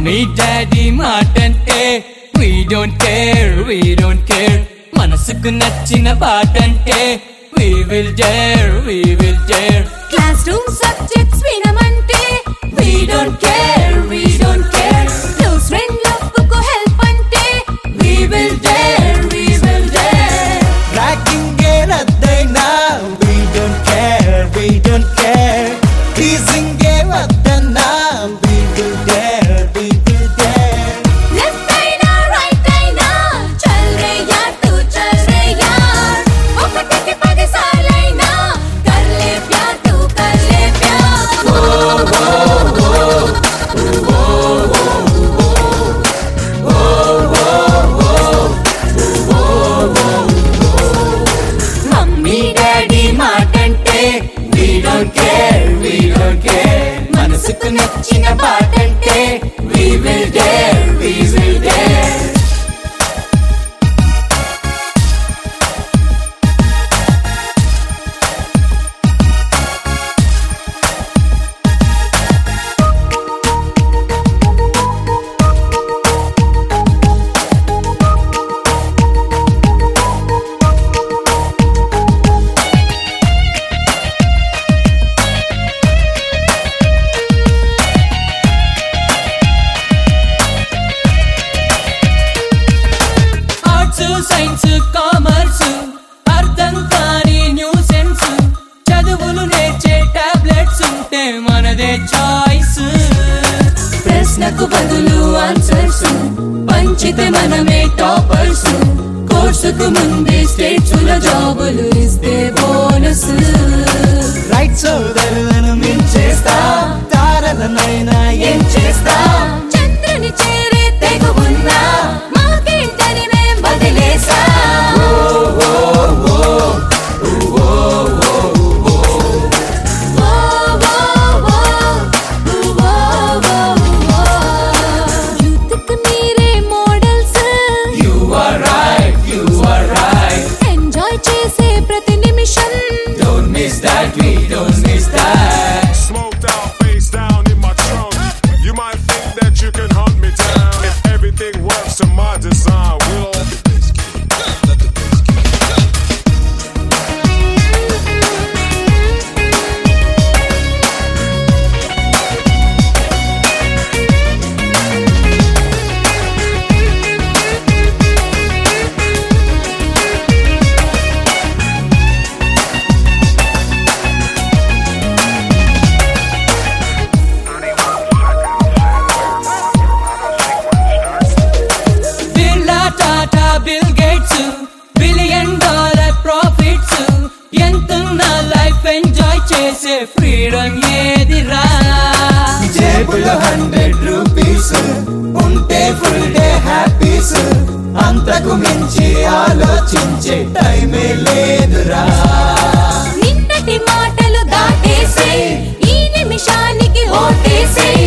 Mummy daddy మాటంటే we don't care మనసుకు నచ్చిన పాటంటే we will dare classroom subjects వినమంటే we don't care close friend లవ్వుకు హెల్ప్ అంటే we will dare ర్యాగింగ్ ఏ రద్దైనా we don't care టీజింగ్ ఏ వద్దన్నా we will dare లెఫ్ట్ అయినా రైట్ అయినా చల్ రే యార్ తూ చల్ రే యార్ ఒకటికి 10 సార్లైనా కర్ లే ప్యార్ తూ కర్ లే ప్యార్ మమ్మీ డాడీ మాటంటే we don't care మనసుకు నచ్చిన పాటంటే we will dare science commerce అర్థం కాని న్యూసెన్స్ చదువులు నేర్చే టాబ్లెట్స్ ఉంటే మనదే చాయిస్ ప్రశ్నకు బదులు ఆన్సర్స్ పంచితే మనమే టాపర్స్ కోర్సుకు ముందే స్టేట్స్ లో జాబులు ఇస్తే బోనస్ రైట్ సోదరులను మించేస్తా తారలనైనా ఏం చేస్తా చంద్రుని చేరే తెగువున్నా మాకేంటని మేం వదిలేసా యూత్కు మీరే models you are right enjoy చేసే ప్రతి నిమిషం don't miss that Smoked out, face down in my trunk. You might think that you can hunt me down. If everything works to my design, we'll Birla Tata Bill Gates $1 billion profits ఎంతున్న life enjoy చేసే freedom ఏదిరా జేబులో 100 rupees ఉంటే full day happies అంతకు మించి ఆలోచించే టైమే లేదురా నిన్నటి మాటలు దాటేసి ఈ నిమిషానికి ఓటేసి